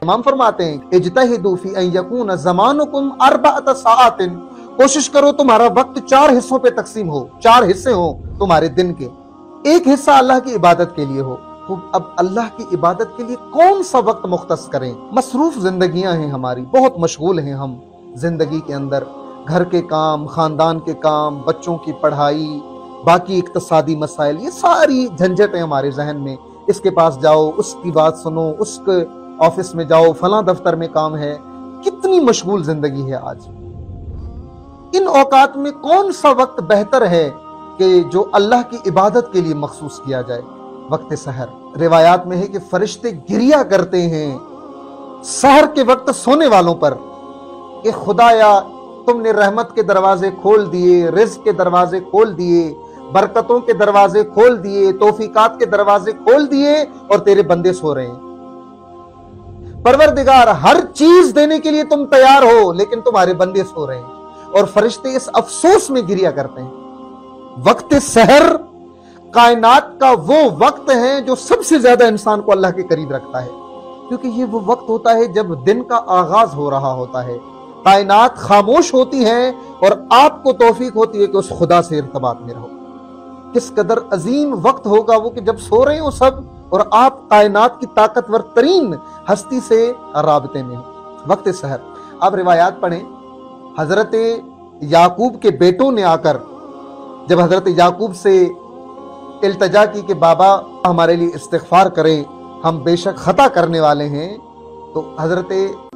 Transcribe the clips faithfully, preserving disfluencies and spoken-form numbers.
इमाम फरमाते हैं इज्तहिदू फी अन यकून ज़मानुकुम अर्बअत साआतिन, कोशिश करो तुम्हारा वक्त चार हिस्सों पे तकसीम हो, चार हिस्से हो तुम्हारे दिन के, एक हिस्सा अल्लाह की इबादत के लिए हो। तो अब अल्लाह की इबादत के लिए कौन सा वक्त मुख्तस करें? मसरूफ जिंदगियां हैं हमारी, बहुत मशगूल हैं हम जिंदगी के अंदर, घर के काम, खानदान के काम, बच्चों की पढ़ाई, बाकी इक्तसादी मसाइल, ये सारी झंझटें हमारे जहन में। इसके पास जाओ, उसकी बात सुनो, उसके ऑफिस में जाओ, फलां दफ्तर में काम है, कितनी मशगूल जिंदगी है आज। इन औकात में कौन सा वक्त बेहतर है कि जो अल्लाह की इबादत के लिए मखसूस किया जाए? वक्त सहर। रिवायात में है कि फरिश्ते गिरिया करते हैं सहर के वक्त सोने वालों पर कि खुदाया तुमने रहमत के दरवाजे खोल दिए, रिज़्क़ के दरवाजे खोल दिए, बरकतों के दरवाजे खोल दिए, तौफीकात के दरवाजे खोल दिए और तेरे बंदे सो रहे हैं। परवरदिगार हर चीज देने के लिए तुम तैयार हो, लेकिन तुम्हारे बंदे सो रहे हैं। और फरिश्ते इस अफसोस में गिरिया करते हैं। वक्त सहर कायनात का वो वक्त है जो सबसे ज्यादा इंसान को अल्लाह के करीब रखता है, क्योंकि ये वो वक्त होता है जब दिन का आगाज हो रहा होता है, कायनात खामोश होती है और आपको तौफीक होती है कि उस खुदा से इर्तबात में रहो। किस कदर अजीम वक्त होगा वो कि जब सो रहे हो सब और आप कायनात की ताकतवर तरीन हस्ती से राबते में हो। वक्त सहर। आप रिवायात पढ़ें, हजरत याकूब के बेटों ने आकर जब हजरत याकूब से इल्तजा की कि बाबा हमारे लिए इस्तिग़फ़ार करें, हम बेशक खता करने वाले हैं, तो हजरत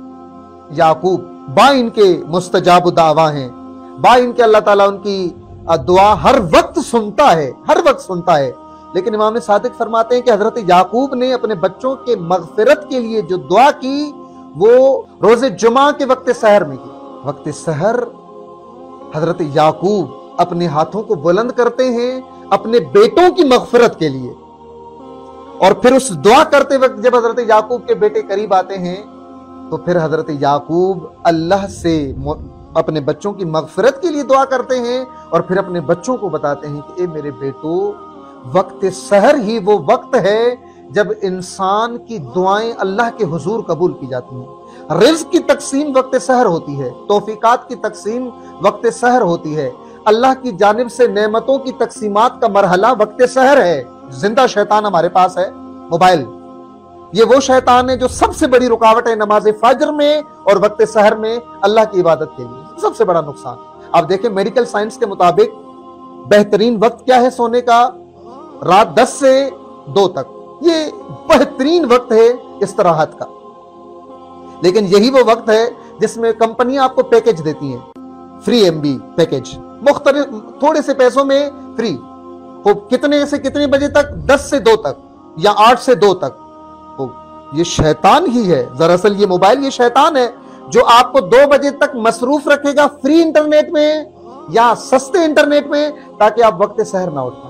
याकूब बा इनके मुस्तजाब दावा हैं, बा इनके अल्लाह ताला उनकी दुआ हर वक्त सुनता है, हर वक्त सुनता है। लेकिन इमाम सादिक फरमाते हैं कि हजरत याकूब ने अपने बच्चों के मगफिरत के लिए जो दुआ की वो रोजे जुमा के वक्त सहर में की। वक्त सहर हजरत याकूब अपने हाथों को बुलंद करते हैं अपने बेटों की मगफिरत के लिए, और फिर उस दुआ करते वक्त जब हजरत याकूब के बेटे करीब आते हैं तो फिर हजरत याकूब अल्लाह से अपने बच्चों की मगफिरत के लिए दुआ करते हैं और फिर अपने बच्चों को बताते हैं कि ए मेरे बेटो, वक्त सहर ही वो वक्त है जब इंसान की दुआएं अल्लाह के हुजूर कबूल की जाती हैं। रिज़्क़ की तकसीम वक्त सहर होती है, तौफीकात की तकसीम वक्त सहर होती है, अल्लाह की जानिब से नेमतों की तकसीमात का मरहला वक्त सहर है। जिंदा शैतान हमारे पास है मोबाइल, ये वो शैतान है जो सबसे बड़ी रुकावट है नमाज फजर में और वक्त सहर में अल्लाह की इबादत के लिए, सबसे बड़ा नुकसान। आप देखें मेडिकल साइंस के मुताबिक बेहतरीन वक्त क्या है सोने का? रात दस से दो तक, ये बेहतरीन वक्त है इस्तराहत का। लेकिन यही वो वक्त है जिसमें कंपनियां आपको पैकेज देती हैं, फ्री एमबी पैकेज, मुख्तलिफ थोड़े से पैसों में फ्री हो, कितने से कितने बजे तक? दस से दो तक या आठ से दो तक। तो ये शैतान ही है, दरअसल ये मोबाइल ये शैतान है जो आपको दो बजे तक मसरूफ रखेगा फ्री इंटरनेट में या सस्ते इंटरनेट में, ताकि आप वक्त सहर ना उठ पाए।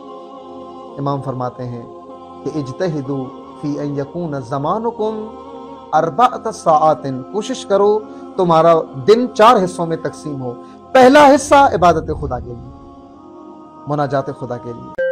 इमाम फरमाते हैं कि इज्तहिदू फी अन यकून ज़मानुकुम अर्बअत साआतिन, कोशिश करो तुम्हारा दिन चार हिस्सों में तकसीम हो। पहला हिस्सा इबादत खुदा के लिए, मुनाजात खुदा के लिए।